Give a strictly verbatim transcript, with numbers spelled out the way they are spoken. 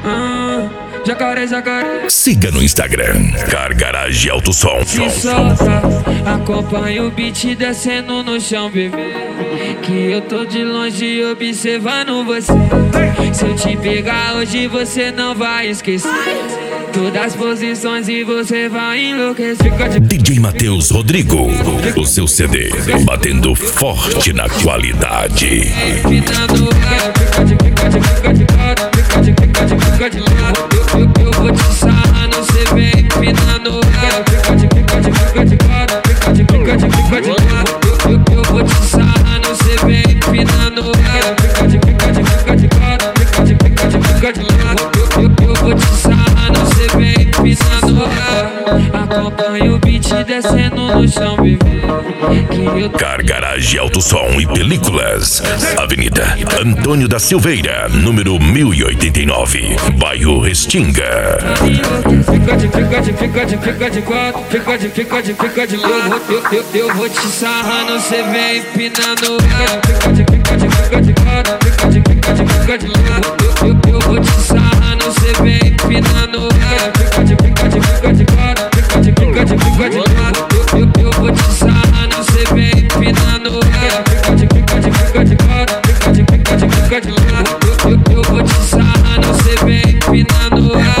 Ah, jacaré, jacaré. Siga no Instagram, Car Garage Alto Som. Se solta, acompanha o beat descendo no chão, bebê. Que eu tô de longe observando você. Se eu te pegar hoje você não vai esquecer todas as posições e você vai enlouquecer. D J Matheus Rodrigo, o seu C D batendo forte na qualidade. Eu vou te sarrar, não sei bem, empinando. Eu vou te sarrar, não sei bem, empinando. Eu vou te sarrar, não sei bem, empinando. Acompanha o beat descendo no chão, bebê. Car Garage Alto Som e Películas, Avenida Antônio da Silveira, número mil e oitenta e nove, bairro Restinga. Fica de, fica de, fica de, fica de quatro, fica de, fica de, fica de. Eu vou, eu, eu, eu vou te sarrando, cê vem empinando. Fica de, fica de, fica de quatro, fica de, fica de, fica de. Eu, eu, eu vou te sarrando, cê vem empinando. Fica de, fica de, fica de quatro, fica de, fica de, fica de. Eu, eu, eu vou te sarrando, cê vem empinando. Fica de, fica de, fica de quatro, fica de, fica de, fica de. Eu, eu, eu vou te sarrando, cê vem empinando.